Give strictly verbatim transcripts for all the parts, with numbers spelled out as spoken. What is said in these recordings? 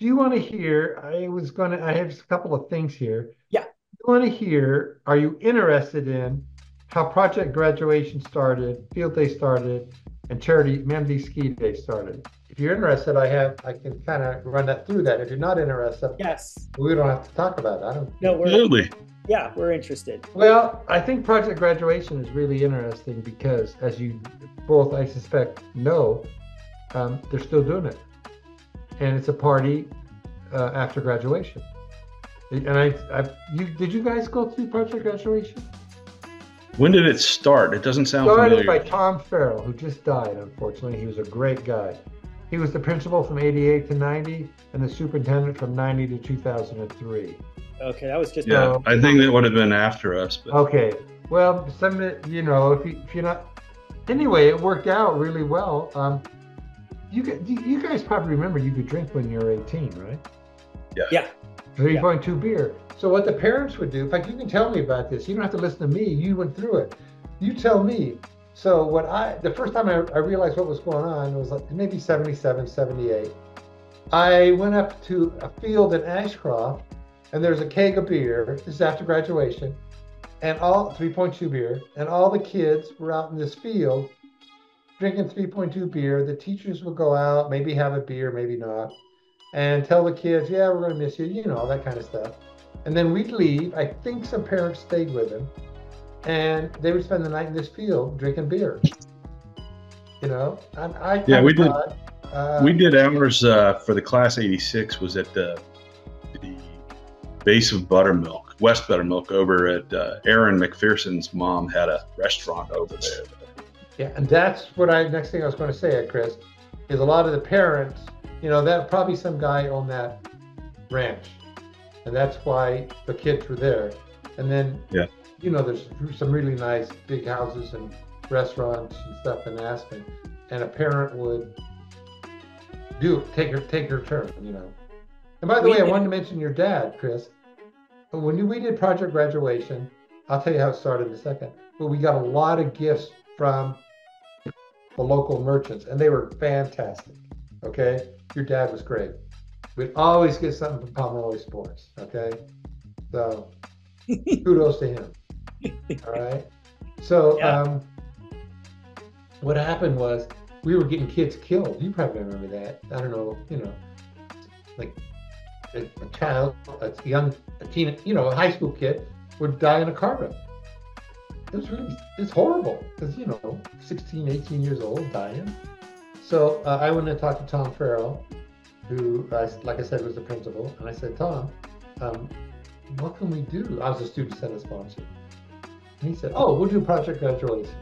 do you want to hear? I was going to, I have a couple of things here. Yeah. You want to hear, are you interested in how project graduation started, field day started, and charity Memby ski day started? If you're interested, I have, I can kind of run that through that. If you're not interested, Yes. we don't have to talk about it. I don't, you No, know. we're Absolutely. yeah, we're interested. Well, I think project graduation is really interesting because, as you both, I suspect, know, um, they're still doing it, and it's a party uh, after graduation. And I, I, you, did you guys go through project graduation? When did it start? It doesn't sound Started by familiar. Tom Farrell, who just died, unfortunately. He was a great guy. He was the principal from eighty-eight to ninety and the superintendent from ninety to two thousand three. Okay, that was just Yeah, So, I think that would have been after us, but okay. Well, some, you know, if, you, if you're not, anyway, it worked out really well. Um, you, you guys probably remember you could drink when you were eighteen, right? yeah. yeah. three point two beer. So what the parents would do, in fact, you can tell me about this. You don't have to listen to me. You went through it. You tell me. So what I, the first time I, I realized what was going on was like maybe seventy-seven, seventy-eight. I went up to a field in Ashcroft and there's a keg of beer. This is after graduation and all three point two beer. And all the kids were out in this field drinking three point two beer. The teachers would go out, maybe have a beer, maybe not, and tell the kids, yeah, we're going to miss you, you know, all that kind of stuff. And then we'd leave. I think some parents stayed with them, and they would spend the night in this field drinking beer. You know, I, I Yeah, kind we of did. thought, uh, We did ours uh, for the class eighty-six was at the the base of Buttermilk, West Buttermilk, over at uh, Aaron McPherson's mom had a restaurant over there. yeah, and that's what I, next thing I was going to say, Chris, is a lot of the parents, you know, that probably some guy on that ranch, and that's why the kids were there. And then, Yeah. you know, there's some really nice big houses and restaurants and stuff in Aspen, and a parent would do take her take her turn, you know. And by the We way, I did wanted it. to mention your dad, Chris. When you, we did project graduation, I'll tell you how it started in a second. But we got a lot of gifts from the local merchants, and they were fantastic. Okay, your dad was great. We'd always get something from Pomeroy Sports. Okay, so kudos to him. All right. So Yeah. um, what happened was we were getting kids killed. You probably remember that. I don't know. You know, like a, a child, a young, a teen, you know, a high school kid would die in a car wreck. It was really, it's horrible because, you know, sixteen, eighteen years old dying. So uh, I went and talked to Tom Farrell, who, uh, like I said, was the principal. And I said, Tom, um, what can we do? I was a student senate sponsor. And he said, oh, we'll do project graduation.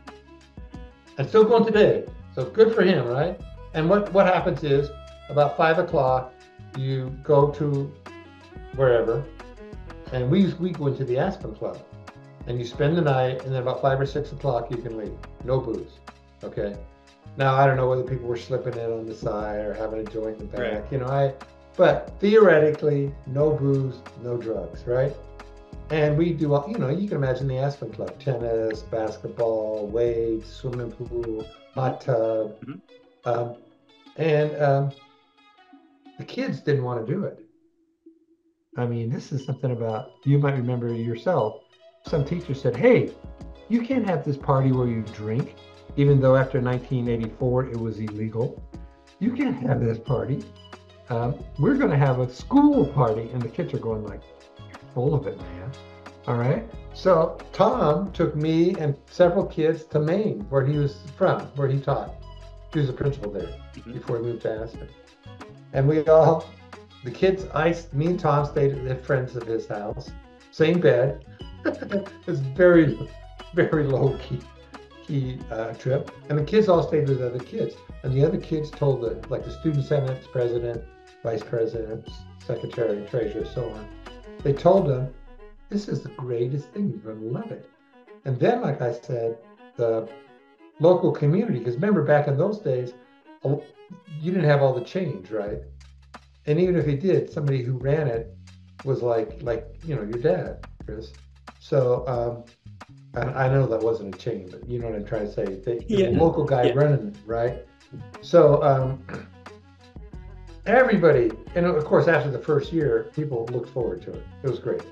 And still going today. So good for him, right? And what, what happens is about five o'clock, you go to wherever, and we, we go into the Aspen Club. And you spend the night, and then about five or six o'clock, you can leave. No booze. Okay. Now, I don't know whether people were slipping in on the side or having a joint in the back, Right. you know, I, but theoretically, no booze, no drugs, right? And we do, all- you know, you can imagine the Aspen Club, tennis, basketball, weights, swimming pool, hot tub. Mhm. Um, and um, the kids didn't want to do it. I mean, this is something about, you might remember yourself. Some teacher said, hey, you can't have this party where you drink, even though after nineteen eighty-four it was illegal. You can't have this party. Um, we're going to have a school party. And the kids are going like, you're full of it, man. All right. So Tom took me and several kids to Maine, where he was from, where he taught. He was a principal there Mhm. before he moved to Aspen. And we all, the kids, I, me and Tom stayed at the friends of his house, same bed. It was very, very low key, key uh, trip. And the kids all stayed with other kids. And the other kids told the, like the student senate's president, vice president, secretary, treasurer, so on. They told them, this is the greatest thing. You're going to love it. And then, like I said, the local community, because remember back in those days, you didn't have all the change, right? And even if you did, somebody who ran it was like, like you know, your dad, Chris. So um, and I know that wasn't a chain, but you know what I'm trying to say. They, Yeah. the local guy Yeah. running it, right? So um, everybody, and of course, after the first year, people looked forward to it. It was great.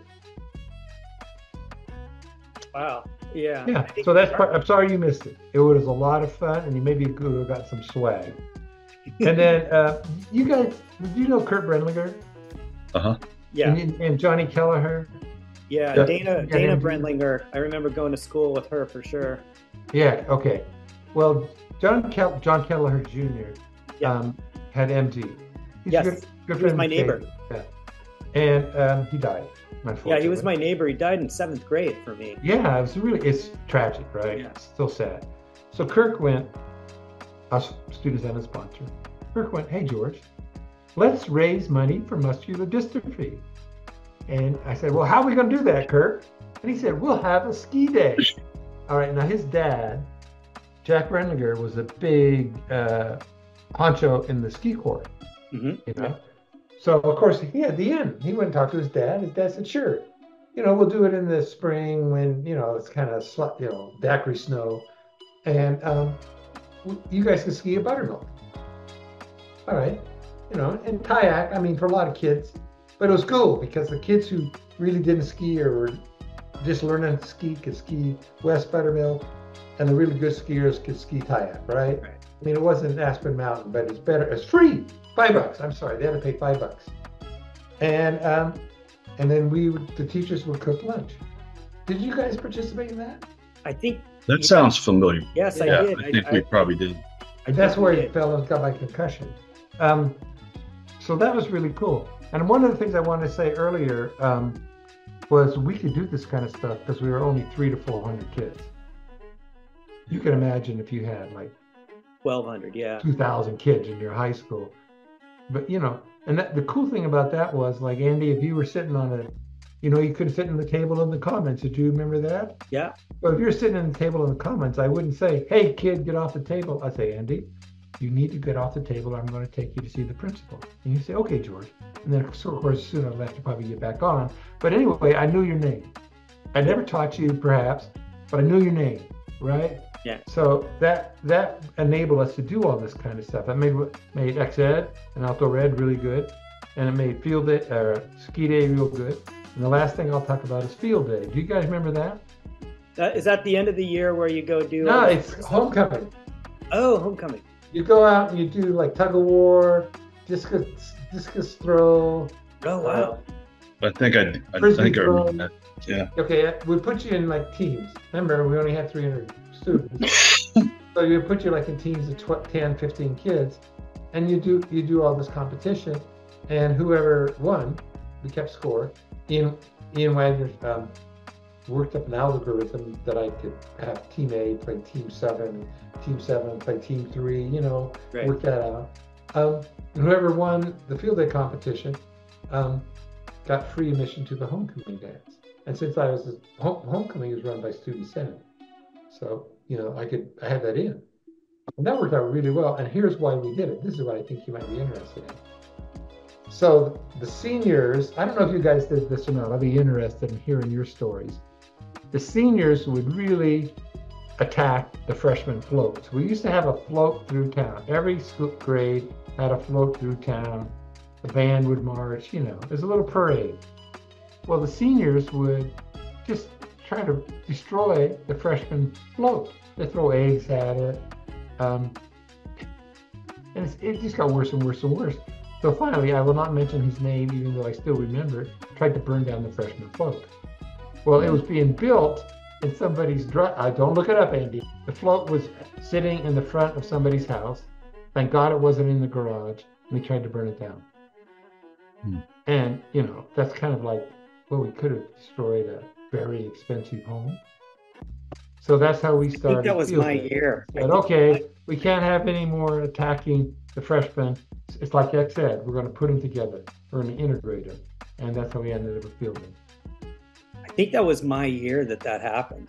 Wow. Yeah. Yeah. So that's part, I'm sorry you missed it. It was a lot of fun, and you maybe could have got some swag. And then uh, you guys, do you know Kurt Brendlinger? Uh-huh. Yeah. And, and Johnny Kelleher? Yeah. Yeah. Dana Yeah, Dana yeah. Brendlinger. I remember going to school with her for sure. Yeah. Okay. Well, John Kel- John Kelleher Junior Yeah. Um, had M D. He's Yes. a good, good He was friend my of neighbor. David. Yeah. And um, he died. Yeah, he was my unfortunately. neighbor. He died in seventh grade for me. Yeah, it was really, it's tragic, right? Yeah. It's still sad. So Kirk went, us students and a sponsor, Kirk went, hey, George, let's raise money for muscular dystrophy. And I said, well, how are we going to do that, Kirk? And he said, we'll have a ski day. All right, now his dad, Jack Brendlinger, was a big uh, honcho in the ski court, hmm you know? So, of course, he had the end. He went and talked to his dad. His dad said, sure. You know, we'll do it in the spring when, you know, it's kind of, sl- you know, daiquiri snow. And um, w- you guys can ski at Buttermilk. All right. You know, and kayak, I mean, for a lot of kids. But it was cool because the kids who really didn't ski or were just learning to ski could ski West Buttermilk. And the really good skiers could ski kayak, right? Right. I mean, it wasn't Aspen Mountain, but it's better. It's free. Five bucks. I'm sorry. They had to pay five bucks. And um, and then we, would, the teachers would cook lunch. Did you guys participate in that? I think. That yeah. sounds familiar. Yes, Yeah, I did. I think we probably did. I That's think where we you did. fell and got my concussion. Um, so that was really cool. And one of the things I wanted to say earlier um, was we could do this kind of stuff because we were only three to four hundred kids. You can imagine if you had like twelve hundred. Yeah. two thousand kids in your high school. But, you know, and that, the cool thing about that was, like, Andy, if you were sitting on a, you know, you could sit in the table in the comments. Did you remember that? Yeah. Well, if you're sitting in the table in the comments, I wouldn't say, hey, kid, get off the table. I'd say, Andy, you need to get off the table. I'm going to take you to see the principal. And you say, okay, George. And then, of course, sooner or later, you probably get back on. But anyway, I knew your name. I never taught you, perhaps, but I knew your name, right? Yeah. So that that enabled us to do all this kind of stuff. That made made X Ed and Outdoor Red really good, and it made Field Day, uh, Ski Day real good. And the last thing I'll talk about is Field Day. Do you guys remember that? That, is that the end of the year where you go do? No, all it's this stuff? homecoming. Oh, homecoming. You go out and you do like tug of war, discus discus throw. Oh wow. I think I, I Frisbee think I remember throw. that. Yeah. Okay, we put you in like teams. Remember, we only had three hundred students. So you put you like in teams of tw- ten, fifteen kids, and you do you do all this competition, and whoever won, we kept score. Ian Ian Wagner um, worked up an algorithm that I could have team A play team seven, team seven play team three. You know, Right. work that out. Um, and whoever won the field day competition um, got free admission to the homecoming dance. And since I was home, homecoming was run by Student Senate, so you know I could I had that in, and that worked out really well. And here's why we did it. This is what I think you might be interested in. So the seniors, I don't know if you guys did this or not. I'll be interested in hearing your stories. The seniors would really attack the freshman floats. We used to have a float through town. Every school grade had a float through town. The band would march. You know, there's a little parade. Well, the seniors would just try to destroy the freshman float. They throw eggs at it. Um, and it's, it just got worse and worse and worse. So finally, I will not mention his name, even though I still remember it, tried to burn down the freshman float. Well, it was being built in somebody's drive. Uh, don't look it up, Andy. The float was sitting in the front of somebody's house. Thank God it wasn't in the garage, and they tried to burn it down. Hmm. And, you know, that's kind of like, well, we could have destroyed a very expensive home. So that's how we I started. think that was Field my Day. year. I Said, think- okay, we can't have any more attacking the freshmen. It's like X said, we're going to put them together. We're going to integrate them. And that's how we ended up with Field Day. I think that was my year that that happened.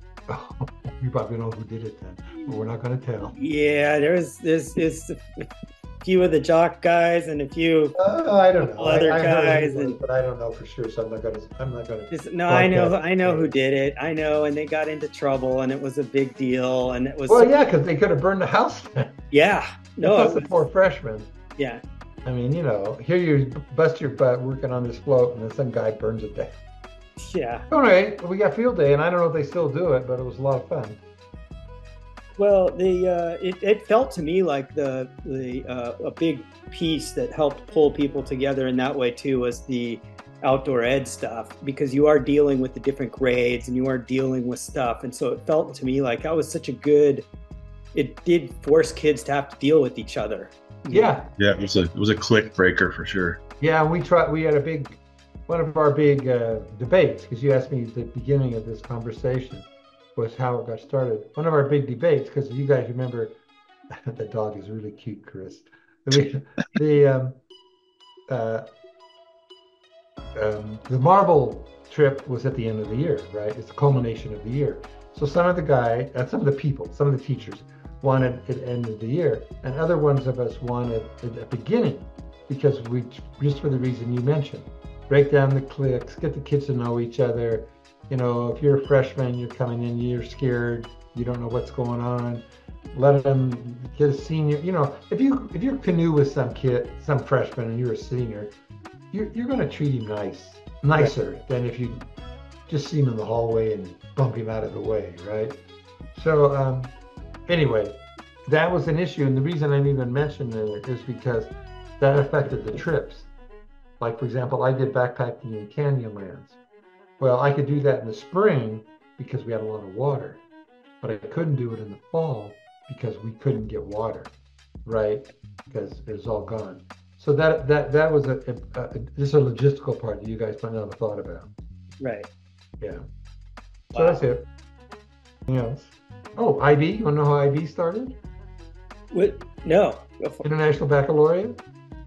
You probably know who did it then, but we're not going to tell. Yeah, there's there's there's a few of the jock guys and a few. Uh, I don't know. Other I, I heard guys it was, and- but I don't know for sure. So I'm not going to. I'm not going to. Just, no, I know, Broadcast. I know who did it. I know, and they got into trouble, and it was a big deal, and it was. Well, yeah, because they could have burned the house down. yeah, no, Plus it the was- poor freshmen. yeah, I mean, you know, here you bust your butt working on this float, and then some guy burns it down. Yeah. All right, we got field day, and I don't know if they still do it, but it was a lot of fun. Well, the uh, it, it felt to me like the the uh, a big piece that helped pull people together in that way too was the outdoor ed stuff, because you are dealing with the different grades and you are dealing with stuff, and so it felt to me like that was such a good. It did force kids to have to deal with each other. Yeah, Yeah, it was a it was a click breaker for sure. yeah. We tried. We had a big, one of our big uh, debates, because you asked me at the beginning of this conversation was how it got started. One of our big debates, because you guys remember, the dog is really cute, Chris. The the um, uh, um, the marble trip was at the end of the year, right? It's the culmination of the year. So some of the guy, uh, some of the people, some of the teachers wanted it at the end of the year, and other ones of us wanted it at the beginning, because we, just for the reason you mentioned, break down the cliques, get the kids to know each other. You know, if you're a freshman, you're coming in, you're scared, you don't know what's going on. Let them get a senior. You know, if you if you canoe with some kid, some freshman, and you're a senior, you're you're going to treat him nice, nicer right. than if you just see him in the hallway and bump him out of the way, right? So um, anyway, that was an issue, and the reason I even mentioned it is because that affected the trips. Like, for example, I did backpacking in Canyonlands. Well, I could do that in the spring because we had a lot of water, but I couldn't do it in the fall because we couldn't get water, right? Because it was all gone. So that that that was a, a, a this is a logistical part that you guys might not have thought about. Right. Yeah. So wow. That's it. Anything else? Oh, I B. You want to know how I B started? What? No. Go for International Baccalaureate.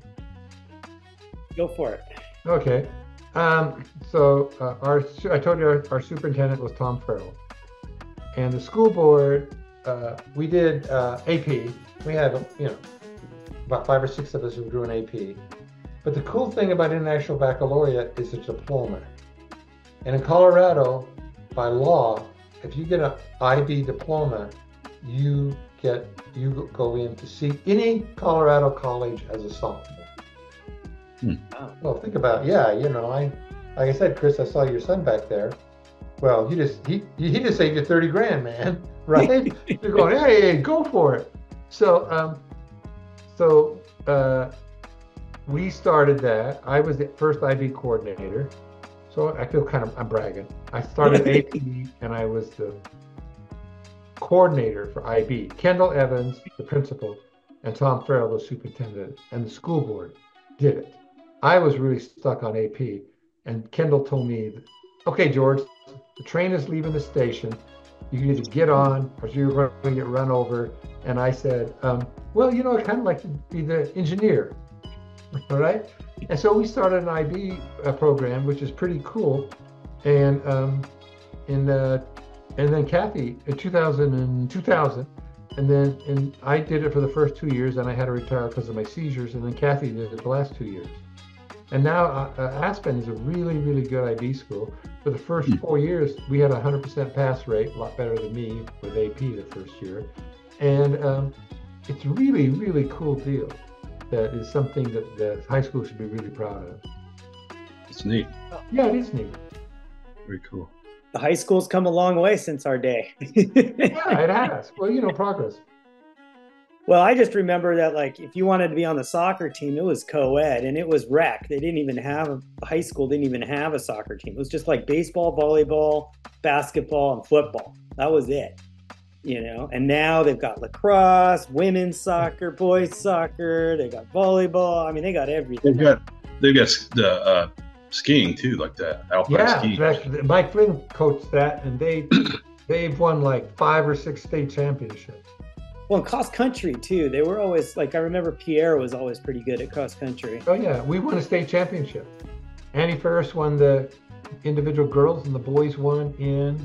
Go for it. Okay. Um, so uh, our I told you our, our superintendent was Tom Farrell, and the school board uh, we did uh, A P. We had you know about five or six of us who drew an A P. But the cool thing about International Baccalaureate is it's a diploma, and in Colorado, by law, if you get an I B diploma, you get you go in to see any Colorado college as a sophomore. Hmm. Well, think about it. Yeah, you know, I, like I said, Chris, I saw your son back there. Well, he just he he just saved you thirty grand, man, right? You're going, hey, hey, go for it. So, um, so uh, we started that. I was the first I B coordinator, so I feel kind of I'm bragging. I started A P, and I was the coordinator for I B. Kendall Evans, the principal, and Tom Farrell, the superintendent, and the school board did it. I was really stuck on A P, and Kendall told me, okay, George, the train is leaving the station. You can either get on or you're going to get run over. And I said, um, well, you know, I kind of like to be the engineer, all right? And so we started an I B uh, program, which is pretty cool. And um, in, uh, and then Kathy, in two thousand, and two thousand, and then and I did it for the first two years, and I had to retire because of my seizures, and then Kathy did it the last two years. And now uh, Aspen is a really, really good I B school. For the first four years, we had a one hundred percent pass rate, a lot better than me with A P the first year. And um, it's really, really cool deal. That is something that the high school should be really proud of. It's neat. Yeah, it is neat. Very cool. The high school's come a long way since our day. Yeah, it has. Well, you know, progress. Well, I just remember that, like, if you wanted to be on the soccer team, it was co-ed, and it was rec. They didn't even have, high school didn't even have a soccer team. It was just like baseball, volleyball, basketball, and football. That was it, you know? And now they've got lacrosse, women's soccer, boys soccer, they got volleyball. I mean, they got everything. They've got, they've got the uh, skiing, too, like that, alpine yeah, skiing. Yeah, Mike Flynn coached that, and they, they've won like five or six state championships. Well, in cross country too, they were always like, I remember Pierre was always pretty good at cross country. Oh yeah, we won a state championship. Annie Ferris won the individual girls, and the boys won in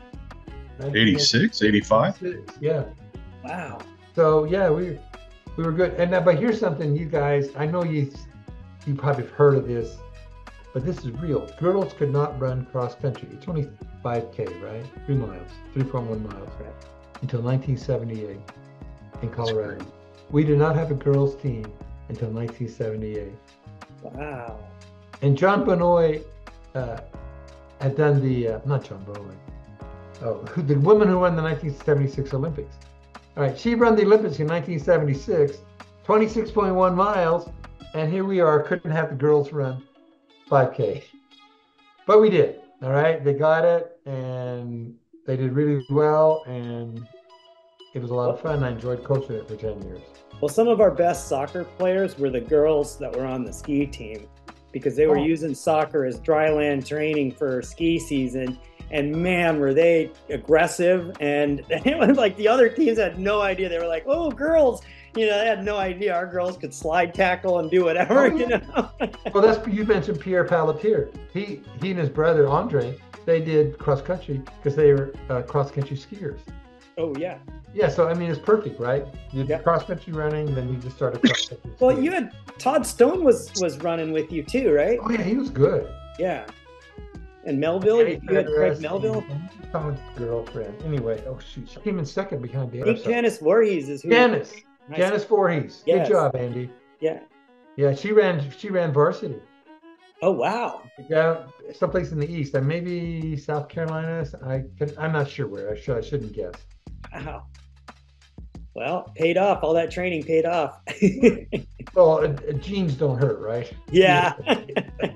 eighty-six, eighty-five. Yeah. Wow. So yeah, we we were good. And now, but here's something, you guys. I know you you probably have heard of this, but this is real. Girls could not run cross country. It's only five K, right? Three miles, three point one miles, right? Until nineteen seventy-eight. In Colorado. We did not have a girls team until nineteen seventy-eight. Wow. And John Benoit uh, had done the, uh, not John Benoit, oh, who, the woman who won the nineteen seventy-six Olympics. All right, she ran the Olympics in nineteen seventy-six, twenty-six point one miles, and here we are, couldn't have the girls run five K. But we did, all right? They got it, and they did really well, and it was a lot of fun. I enjoyed coaching it for ten years. Well, some of our best soccer players were the girls that were on the ski team because they were Oh. using soccer as dry land training for ski season. And man, were they aggressive. And it was like the other teams had no idea. They were like, oh, girls, you know, they had no idea our girls could slide tackle and do whatever, Oh, yeah. you know. Well, that's, you mentioned Pierre Pelletier. He, he and his brother, Andre, they did cross country because they were uh, cross country skiers. Oh, yeah. Yeah, so I mean, it's perfect, right? You Yeah. did cross country running, then you just started cross country. Well, skiing. you had Todd Stone was was running with you too, right? Oh yeah, he was good. Yeah. And Melville, you you had Craig Interesting. Melville. Someone's girlfriend. Anyway, oh shoot, she came in second behind I Dan. think Janice Voorhees is who. Janice, Nice. Janice Voorhees. Yes. Good job, Andy. Yeah. Yeah, she ran. She ran varsity. Oh, wow. Yeah, someplace in the east, and maybe South Carolina. I can, I'm not sure where. I should. I shouldn't guess. Wow. Well, paid off. All that training paid off. Well, uh, uh, genes don't hurt, right? Yeah.